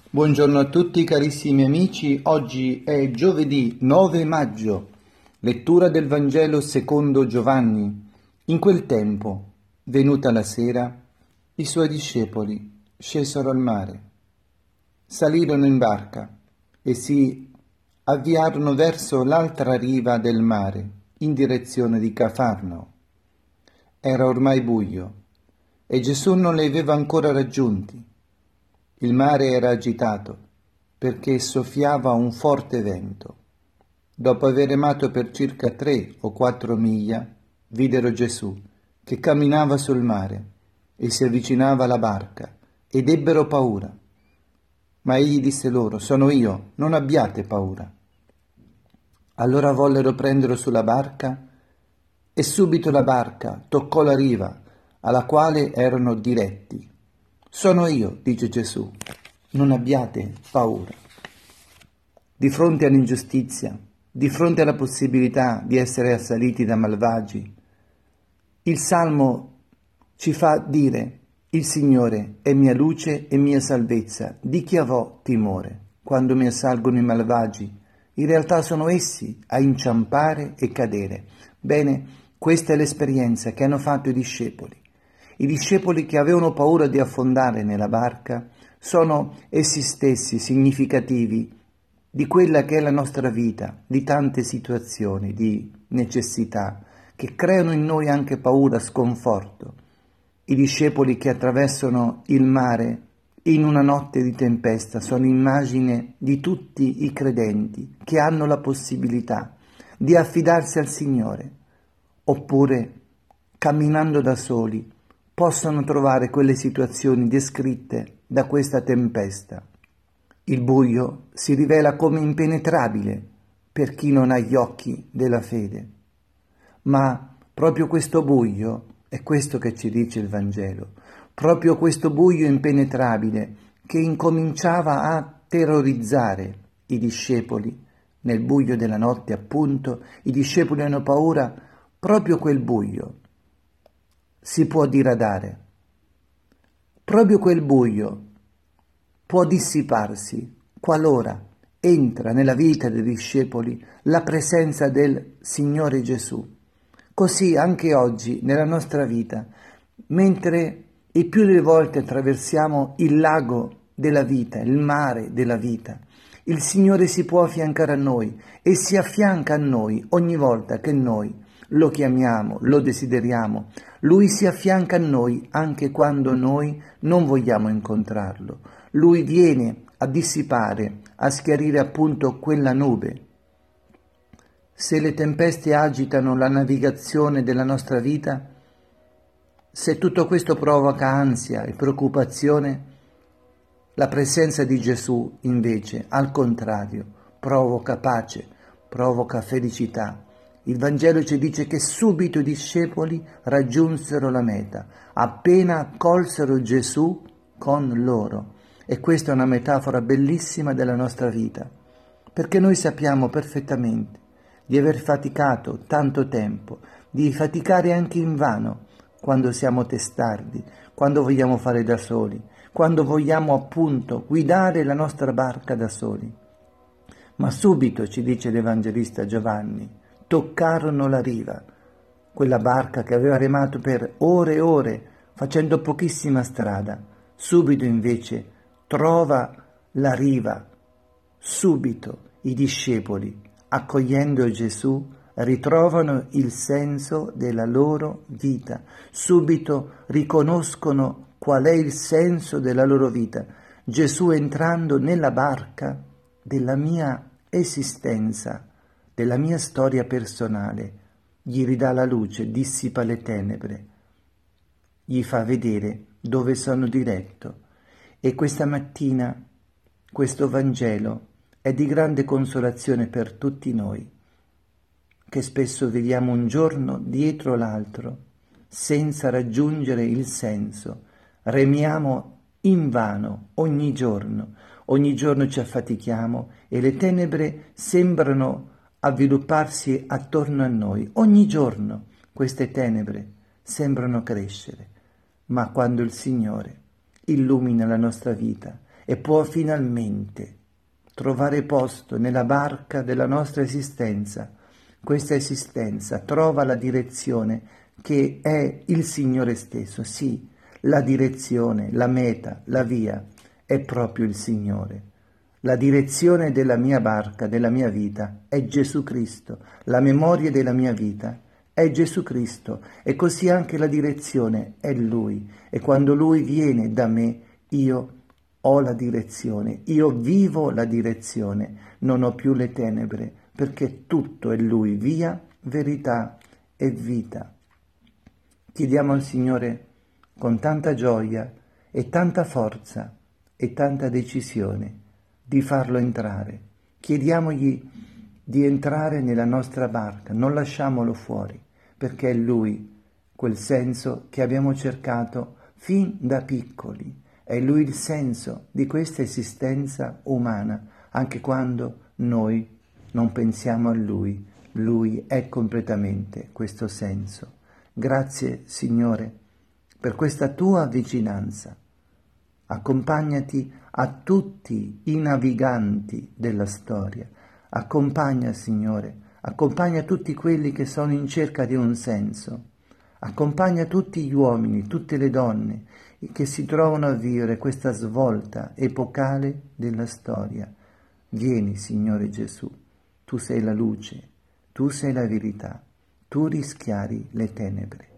Buongiorno a tutti carissimi amici, oggi è giovedì 9 maggio, lettura del Vangelo secondo Giovanni. In quel tempo, venuta la sera, i suoi discepoli scesero al mare, salirono in barca e si avviarono verso l'altra riva del mare, in direzione di Cafarnao. Era ormai buio e Gesù non li aveva ancora raggiunti. Il mare era agitato perché soffiava un forte vento. Dopo aver remato per circa 3 o 4 miglia, videro Gesù che camminava sul mare e si avvicinava alla barca ed ebbero paura. Ma egli disse loro: «Sono io, non abbiate paura». Allora vollero prenderlo sulla barca e subito la barca toccò la riva alla quale erano diretti. «Sono io», dice Gesù, «non abbiate paura». Di fronte all'ingiustizia, di fronte alla possibilità di essere assaliti da malvagi, il Salmo ci fa dire: «Il Signore è mia luce e mia salvezza, di chi avrò timore?» Quando mi assalgono i malvagi, in realtà sono essi a inciampare e cadere. Bene, questa è l'esperienza che hanno fatto i discepoli. I discepoli che avevano paura di affondare nella barca sono essi stessi significativi di quella che è la nostra vita, di tante situazioni di necessità che creano in noi anche paura, sconforto. I discepoli che attraversano il mare in una notte di tempesta sono immagine di tutti i credenti che hanno la possibilità di affidarsi al Signore, oppure, camminando da soli, possono trovare quelle situazioni descritte da questa tempesta. Il buio si rivela come impenetrabile per chi non ha gli occhi della fede. Ma proprio questo buio è questo che ci dice il Vangelo, proprio questo buio impenetrabile che incominciava a terrorizzare i discepoli. Nel buio della notte, appunto, i discepoli hanno paura, proprio quel buio si può diradare. Proprio quel buio può dissiparsi qualora entra nella vita dei discepoli la presenza del Signore Gesù. Così anche oggi nella nostra vita, mentre il più delle volte attraversiamo il lago della vita, il mare della vita, il Signore si può affiancare a noi e si affianca a noi ogni volta che noi lo chiamiamo, lo desideriamo. Lui si affianca a noi anche quando noi non vogliamo incontrarlo. Lui viene a dissipare, a schiarire appunto quella nube. Se le tempeste agitano la navigazione della nostra vita, se tutto questo provoca ansia e preoccupazione, la presenza di Gesù invece, al contrario, provoca pace, provoca felicità. Il Vangelo ci dice che subito i discepoli raggiunsero la meta, appena colsero Gesù con loro. E questa è una metafora bellissima della nostra vita, perché noi sappiamo perfettamente di aver faticato tanto tempo, di faticare anche invano quando siamo testardi, quando vogliamo fare da soli, quando vogliamo appunto guidare la nostra barca da soli. Ma subito, ci dice l'Evangelista Giovanni, toccarono la riva, quella barca che aveva remato per ore e ore, facendo pochissima strada. Subito invece trova la riva, subito i discepoli, accogliendo Gesù, ritrovano il senso della loro vita, subito riconoscono qual è il senso della loro vita. Gesù entrando nella barca della mia esistenza, della mia storia personale, gli ridà la luce, dissipa le tenebre, gli fa vedere dove sono diretto. E questa mattina questo Vangelo è di grande consolazione per tutti noi, che spesso viviamo un giorno dietro l'altro senza raggiungere il senso, remiamo invano ogni giorno ci affatichiamo e le tenebre sembrano avvilupparsi attorno a noi. Ogni giorno queste tenebre sembrano crescere, ma quando il Signore illumina la nostra vita e può finalmente trovare posto nella barca della nostra esistenza. Questa esistenza trova la direzione che è il Signore stesso. Sì, la direzione, la meta, la via è proprio il Signore. La direzione della mia barca, della mia vita, è Gesù Cristo. La memoria della mia vita è Gesù Cristo, e così anche la direzione è Lui. E quando Lui viene da me, io ho la direzione, io vivo la direzione, non ho più le tenebre, perché tutto è Lui, via, verità e vita. Chiediamo al Signore con tanta gioia e tanta forza e tanta decisione di farlo entrare. Chiediamogli di entrare nella nostra barca, non lasciamolo fuori, perché è Lui quel senso che abbiamo cercato fin da piccoli. È Lui il senso di questa esistenza umana, anche quando noi non pensiamo a Lui. Lui è completamente questo senso. Grazie, Signore, per questa Tua vicinanza. Accompagnati a tutti i naviganti della storia. Accompagna, Signore, accompagna tutti quelli che sono in cerca di un senso. Accompagna tutti gli uomini, tutte le donne che si trovano a vivere questa svolta epocale della storia. Vieni, Signore Gesù, tu sei la luce, tu sei la verità, tu rischiari le tenebre.